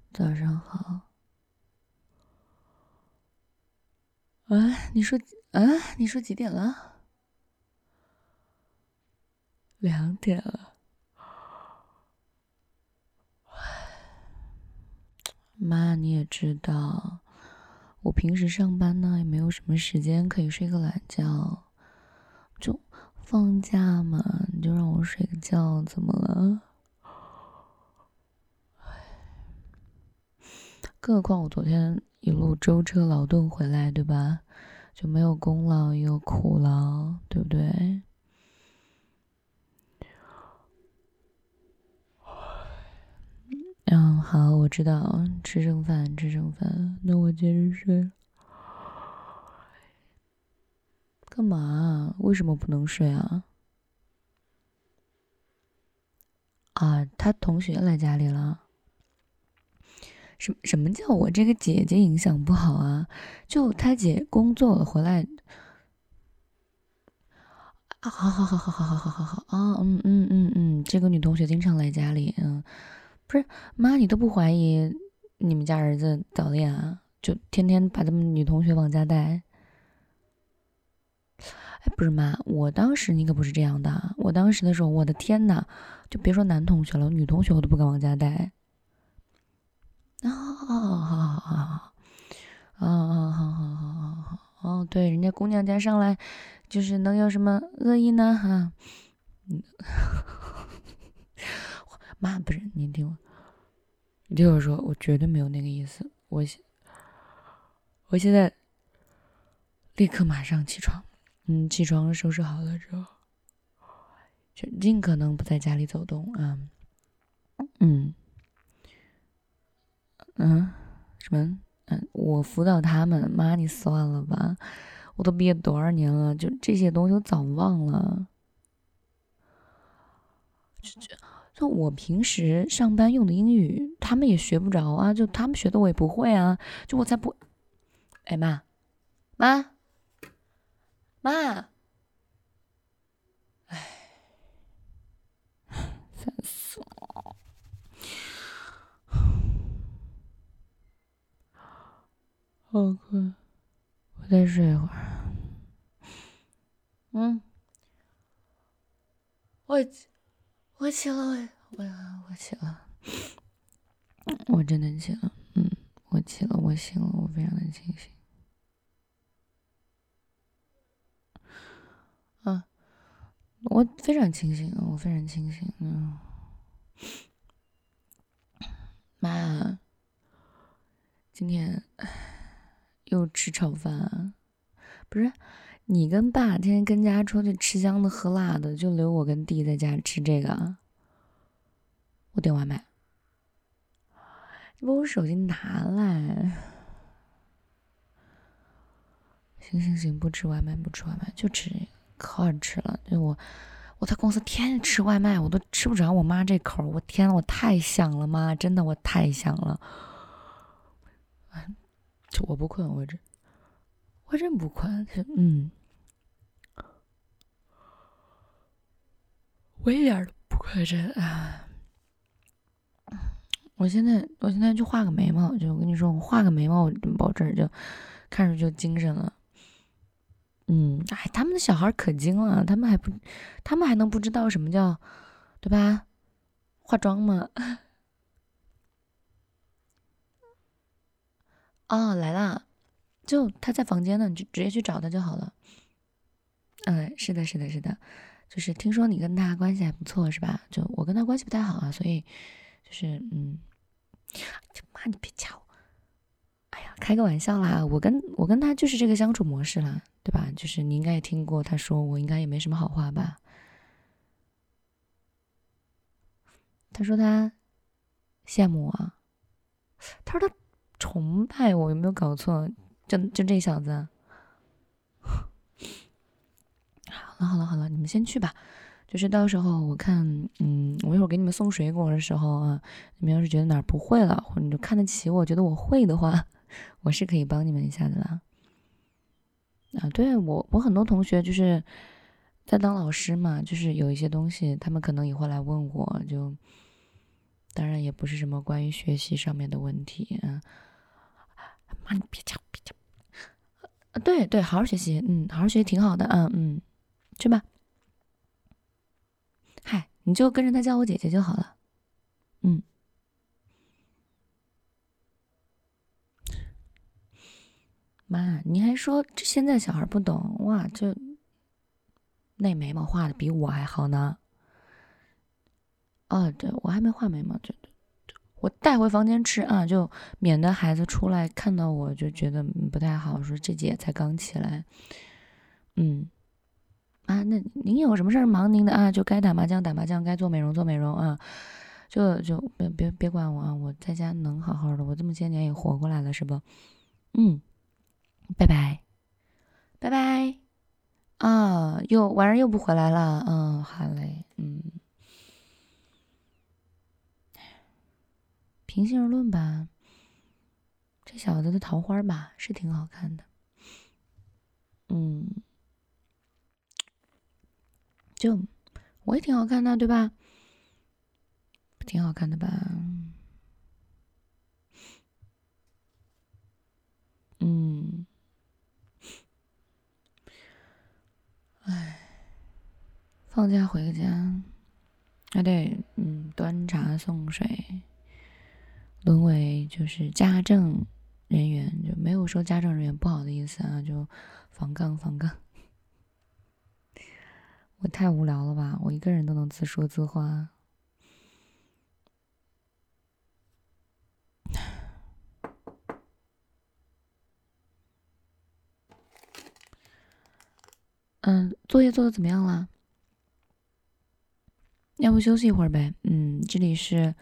早上好。你说几点了？2点了。妈，你也知道，我平时上班呢，也没有什么时间可以睡个懒觉。就放假嘛，你就让我睡个觉，怎么了？更何况我昨天一路舟车劳顿回来，对吧？就没有功劳也有苦劳，对不对？好，我知道，吃剩饭，吃剩饭，那我接着睡。干嘛？为什么不能睡啊？他同学来家里了。什么叫我这个姐姐影响不好啊？就他姐工作了回来。好好好好好好好好好啊，这个女同学经常来家里，不是妈，你都不怀疑你们家儿子早恋啊？就天天把他们女同学往家带。哎，不是妈，我当时你可不是这样的。我当时的时候，我的天呐，就别说男同学了，女同学我都不敢往家带。好好好好好，哦，对，人家姑娘家上来，就是能有什么恶意呢？妈，不是你听我，你听我说，我绝对没有那个意思。我现在立刻马上起床，起床收拾好了之后，就尽可能不在家里走动啊。嗯嗯，什么？我辅导他们，妈，你算了吧，我都毕业多少年了，就这些东西我早忘了。就我平时上班用的英语，他们也学不着啊，就他们学的我也不会啊，就我才不。哎妈，烦死了。好困，我再睡一会儿。嗯，我我起了，我起了，我真的起了。我起了，我醒了，我非常的清醒。啊，我非常清醒，我非常清醒。妈，今天又吃炒饭啊？不是，你跟爸天天跟家出去吃香的喝辣的，就留我跟弟在家吃这个啊？我点外卖，你把我手机拿来。行，不吃外卖，不吃外卖，就吃这个，可好吃了。就我在公司天天吃外卖，我都吃不着我妈这口。我天呐，我太想了妈，真的我太想了。就我不困，我真不困。我一点都不困，真啊。我现在就画个眉毛，就我跟你说，我画个眉毛，我保证就看着就精神了。哎，他们的小孩可精了，他们还能不知道什么叫，对吧？化妆吗？哦，来啦，就他在房间呢，你就直接去找他就好了。是的，是的，是的，就是听说你跟他关系还不错，是吧？就我跟他关系不太好啊，所以就是就妈你别掐我。哎呀，开个玩笑啦，我跟他就是这个相处模式啦，对吧？就是你应该也听过他说我应该也没什么好话吧？他说他羡慕我，他说他崇拜我，有没有搞错？就这小子。好了，你们先去吧。就是到时候我看，我一会儿给你们送水果的时候啊，你们要是觉得哪儿不会了，或者你就看得起我，觉得我会的话，我是可以帮你们一下的啦。对，我很多同学就是在当老师嘛，就是有一些东西他们可能也会来问我，就当然也不是什么关于学习上面的问题。妈，你别讲，别讲。对对，好好学习，好好学习挺好的，去吧。嗨，你就跟着他叫我姐姐就好了。妈，你还说这现在小孩不懂哇？这那眉毛画的比我还好呢。哦，对，我还没画眉毛，我带回房间吃啊，就免得孩子出来看到我就觉得不太好，说这姐才刚起来。那您有什么事儿忙您的啊？就该打麻将打麻将，该做美容做美容啊，就别管我啊！我在家能好好的，我这么些年也活过来了，是不？拜拜拜拜啊！晚上又不回来了，好嘞，平心而论吧，这小子的桃花吧是挺好看的，就我也挺好看的，对吧？挺好看的吧？放假回个家，对，端茶送水，沦为就是家政人员，就没有说家政人员不好的意思啊，就防杠。我太无聊了吧？我一个人都能自说自话。作业做的怎么样了？要不休息一会儿呗？这里是，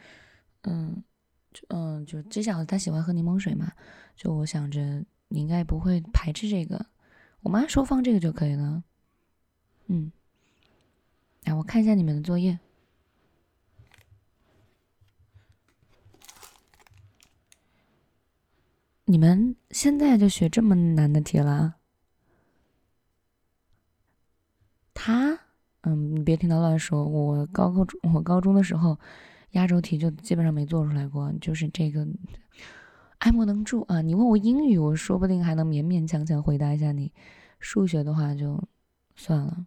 就这小子他喜欢喝柠檬水嘛，就我想着你应该不会排斥这个，我妈说放这个就可以了。我看一下你们的作业。你们现在就学这么难的题了？你别听他乱说。我高中的时候，压轴题就基本上没做出来过，就是这个爱莫能助啊。你问我英语，我说不定还能勉勉强强回答一下你。数学的话就算了。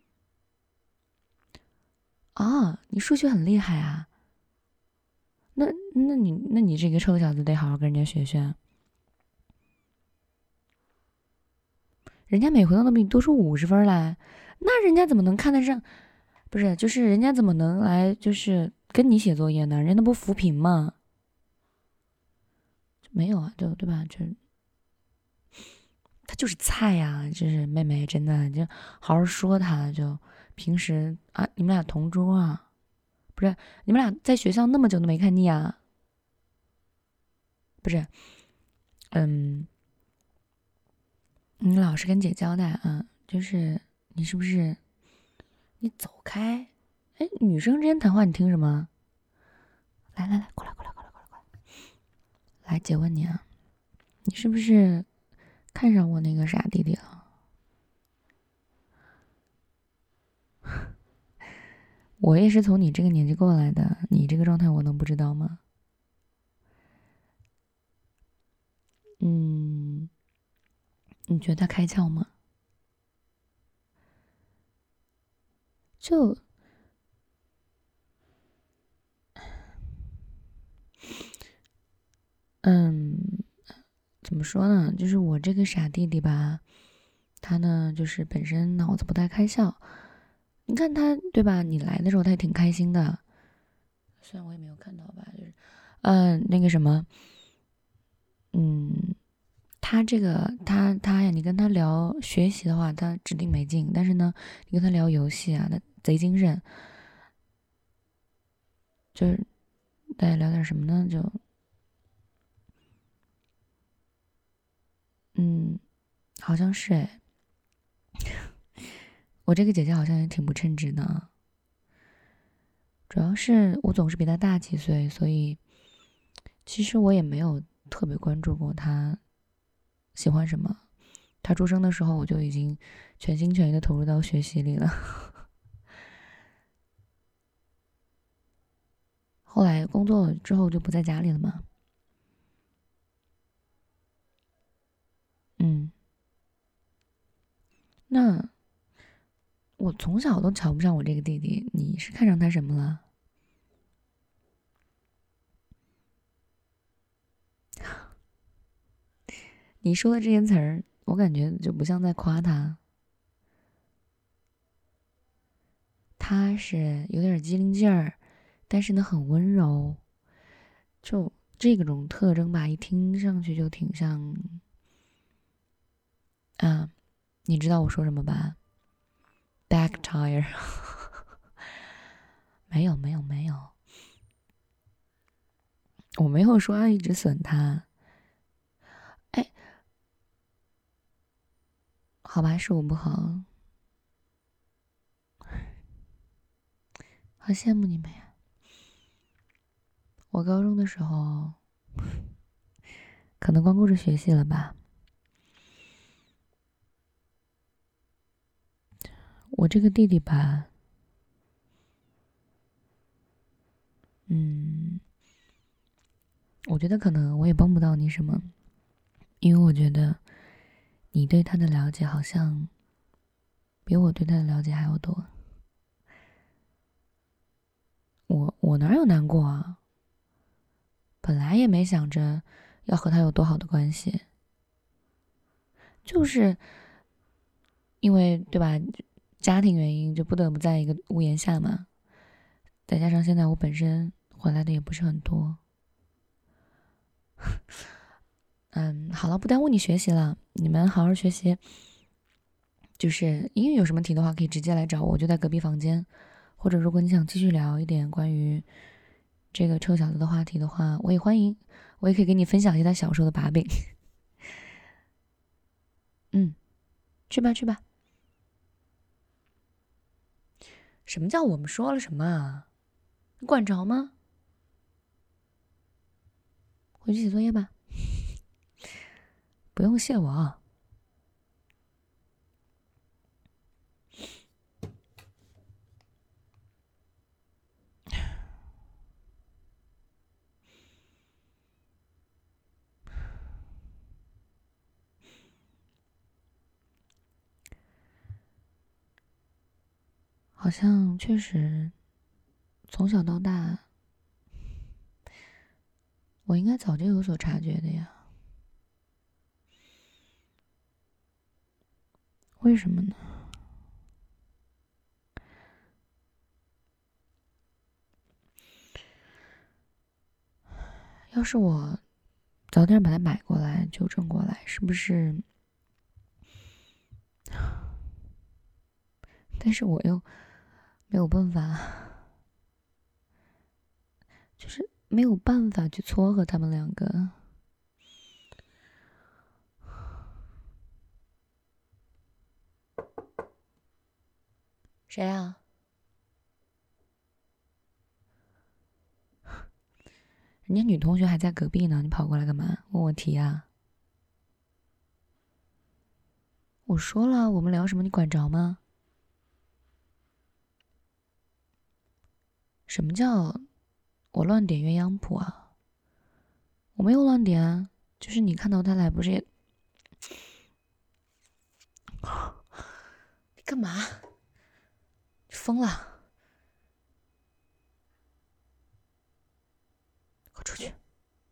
你数学很厉害啊？那你这个臭小子得好好跟人家学学。人家每回都能比你多出50分来，那人家怎么能看得上？不是，就是人家怎么能来就是跟你写作业呢？人家那不扶贫吗？没有啊，对吧？他就是菜呀，就是妹妹，真的就好好说他。就平时啊，你们俩同桌啊，不是你们俩在学校那么久都没看腻啊？不是，你老实跟姐交代啊，就是你是不是你走开？哎，女生之间谈话你听什么？来，过来，来，姐问你啊，你是不是看上我那个傻弟弟了？我也是从你这个年纪过来的，你这个状态我能不知道吗？你觉得他开窍吗？就，怎么说呢？就是我这个傻弟弟吧，他呢就是本身脑子不太开窍。你看他对吧？你来的时候他也挺开心的，虽然我也没有看到吧，就是，那个什么，他这个他呀，你跟他聊学习的话，他指定没劲；但是呢，你跟他聊游戏啊，他贼精神。就是大家聊点什么呢？就好像是哎，我这个姐姐好像也挺不称职的，主要是我总是比她大几岁，所以其实我也没有特别关注过她喜欢什么。她出生的时候，我就已经全心全意的投入到学习里了。 后来工作了之后就不在家里了嘛。那我从小都瞧不上我这个弟弟，你是看上他什么了？你说的这些词儿，我感觉就不像在夸他。他是有点机灵劲儿，但是呢很温柔，就这种特征吧，一听上去就挺像啊，你知道我说什么吧 ？Back tire 没有，我没有说要一直损他。哎，好吧，是我不好，好羡慕你们呀。我高中的时候，可能光顾着学习了吧。我这个弟弟吧，我觉得可能我也帮不到你什么，因为我觉得你对他的了解好像比我对他的了解还要多。我哪有难过啊？本来也没想着要和他有多好的关系，就是因为对吧，家庭原因就不得不在一个屋檐下嘛。再加上现在我本身回来的也不是很多，好了，不耽误你学习了，你们好好学习。就是英语有什么题的话，可以直接来找我，我就在隔壁房间。或者如果你想继续聊一点关于这个臭小子的话题的话，我也欢迎，我也可以给你分享一些他小时候的把柄。去吧去吧。什么叫我们说了什么啊？你管着吗？回去写作业吧。不用谢我啊。好像确实，从小到大，我应该早就有所察觉的呀。为什么呢？要是我早点把它买过来、纠正过来，是不是？但是我又没有办法，就是没有办法去撮合他们两个。谁啊？人家女同学还在隔壁呢，你跑过来干嘛？问我题啊？我说了，我们聊什么？你管着吗？什么叫我乱点鸳鸯谱啊？我没有乱点啊，就是你看到他来不是也？你干嘛？你疯了？快出去！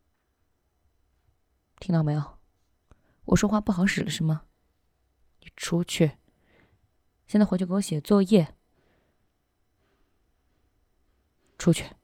听到没有？我说话不好使了是吗？你出去！现在回去给我写作业。出去。